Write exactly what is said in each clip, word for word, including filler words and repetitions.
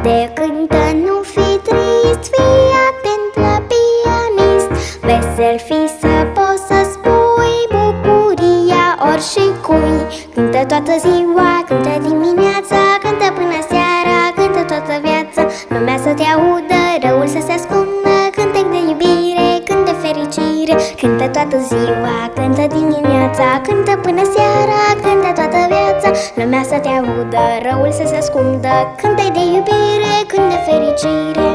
te cântă, nu fi trist, fii atent la pianist. Vesel fi să poți să spui bucuria oricui. Cântă toată ziua, cântă dimineața, cântă până seara, cântă toată viața. Lumea să te audă, răul să se ascundă, cântec de iubire, cânt de fericire. Cântă toată ziua, cântă dimineața, cântă până seara, cântă toată viața. Lumea să te audă, răul să se ascundă, cântec de iubire, cânt de fericire.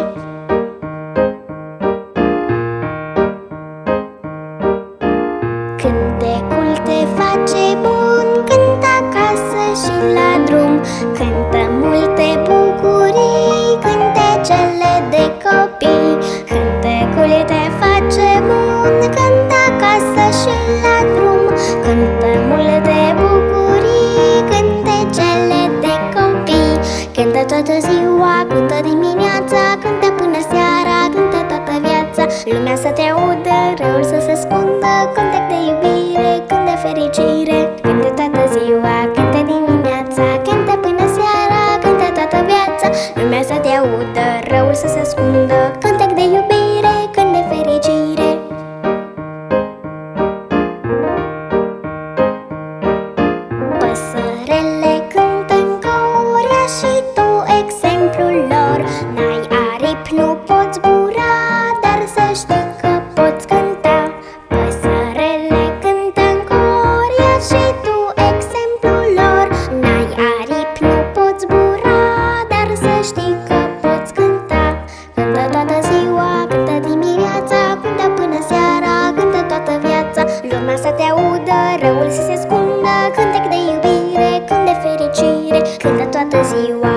Cântecul te face bun, cântă acasă și la drum. Cântă multe bucurii, cântecele de copii. Cântecul te face bun, cântă acasă și la drum. Cântă multe bucurii, cântecele de copii. Cântă toată ziua, cântă dimineața, cântă până seara, cântă toată viața. Lumea să te audă, răul să se ascundă, cântec de iubire, cânt de fericire. Cântă toată ziua, cântă dimineața, cântă până seara, cântă toată viața. Lumea să te audă, răul să se ascundă, cântec de iubire, cânt de fericire. Păsărele cântă în cor, ia și tu exemplul lor. N-ai aripi, nu poți zbura, dar să știi că poți cânta. Păsărele cântă în cor, ia și tu exemplul lor. N-ai aripi, nu poți zbura, dar să știi că poți cânta. Cântă toată ziua, cântă dimineața, cântă până seara, cântă toată viața. Lumea să te audă, răul să se ascundă, cântec de iubire, cânt de fericire. Cântă toată ziua,